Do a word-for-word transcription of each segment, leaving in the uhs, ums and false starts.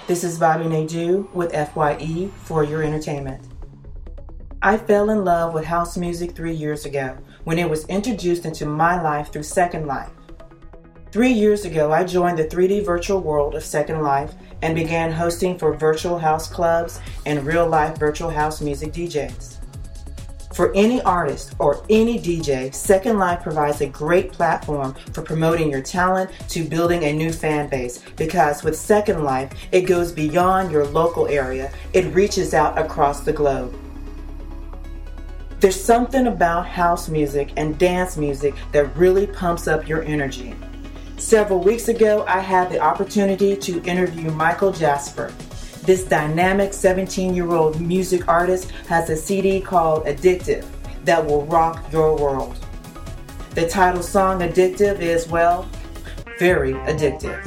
This is Bobby Nadeau with F Y E for your entertainment. I fell in love with house music three years ago when it was introduced into my life through Second Life. Three years ago, I joined the three D virtual world of Second Life and began hosting for virtual house clubs and real-life virtual house music D Js. For any artist or any D J, Second Life provides a great platform for promoting your talent to building a new fan base, because with Second Life, it goes beyond your local area. It reaches out across the globe. There's something about house music and dance music that really pumps up your energy. Several weeks ago, I had the opportunity to interview Michael Jasper. This dynamic seventeen-year-old music artist has a C D called Addictive that will rock your world. The title song, Addictive, is, well, very addictive.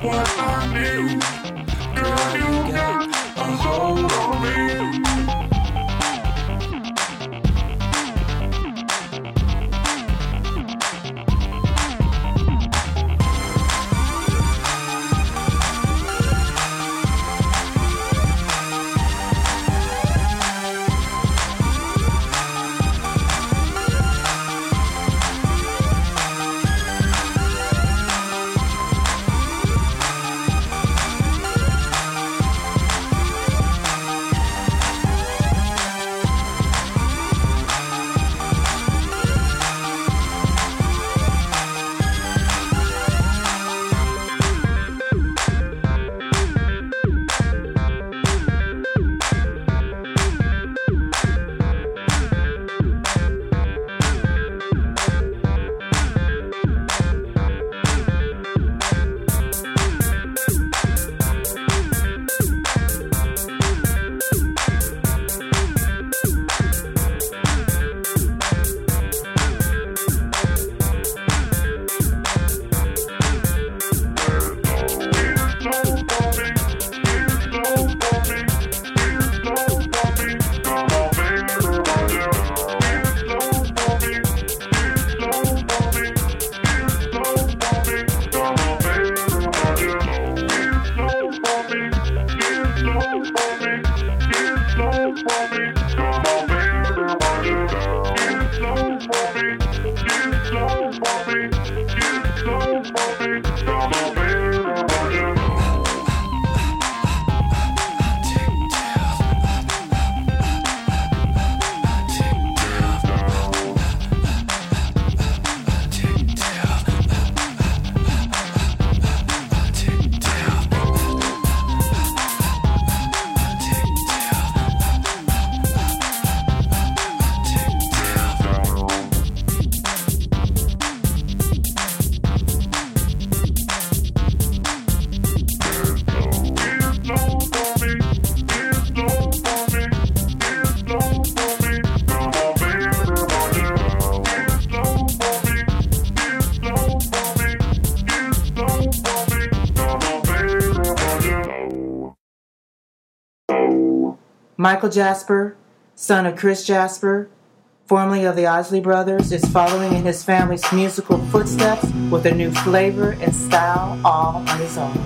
what I need. Girl, you got a hold on me. Michael Jasper, son of Chris Jasper, formerly of the Isley Brothers, is following in his family's musical footsteps with a new flavor and style all on his own.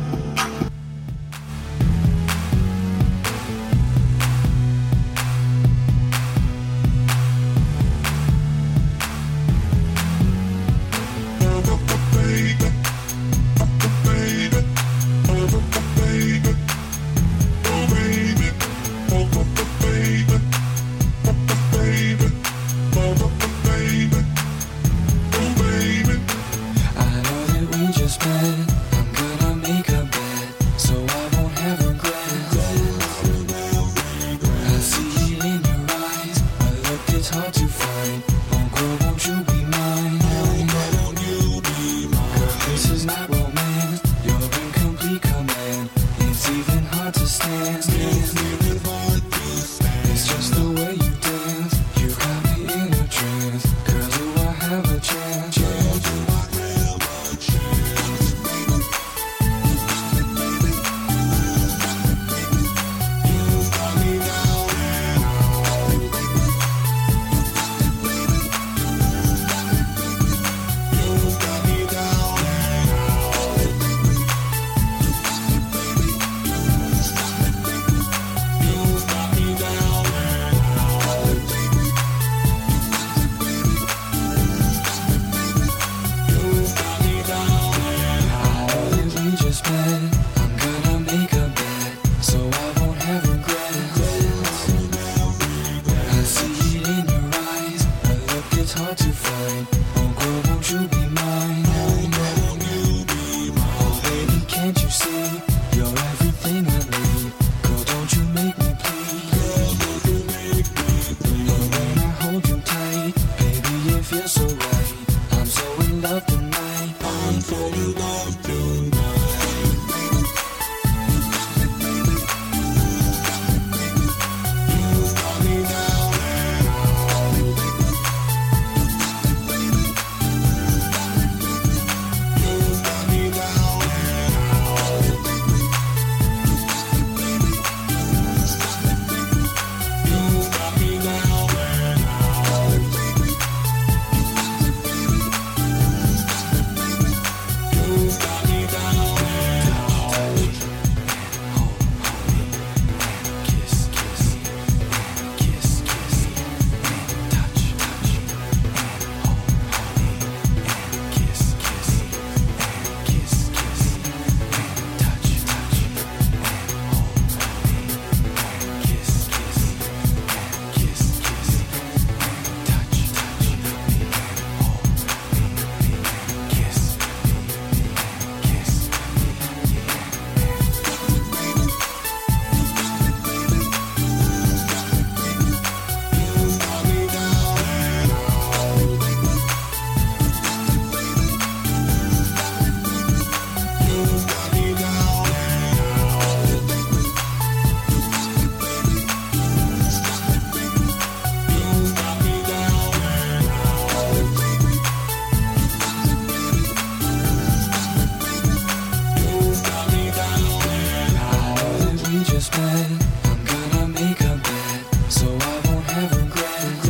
spend. I'm gonna make a bet, so I won't have regret.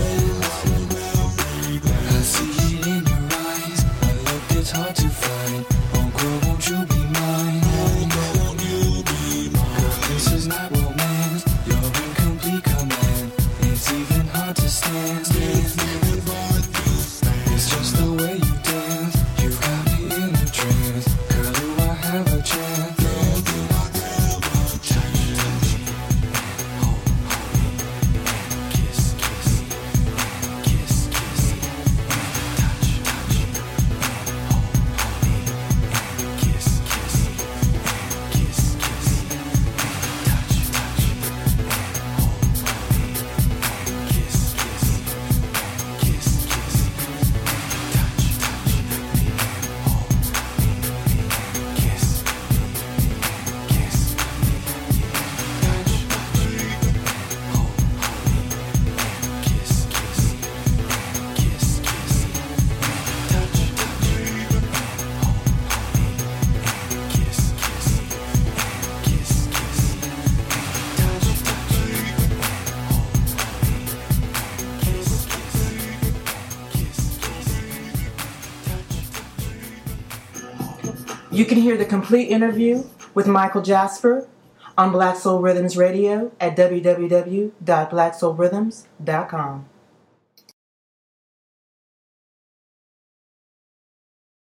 I see it in your eyes, a look that's hard to find. Oh girl, won't you be mine? Girl, this is not romance, you're in complete command. It's even hard to stand. It's just the way you dance, you got me in a trance. Girl, do I have a chance? You can hear the complete interview with Michael Jasper on Black Soul Rhythms Radio at w w w dot black soul rhythms dot com.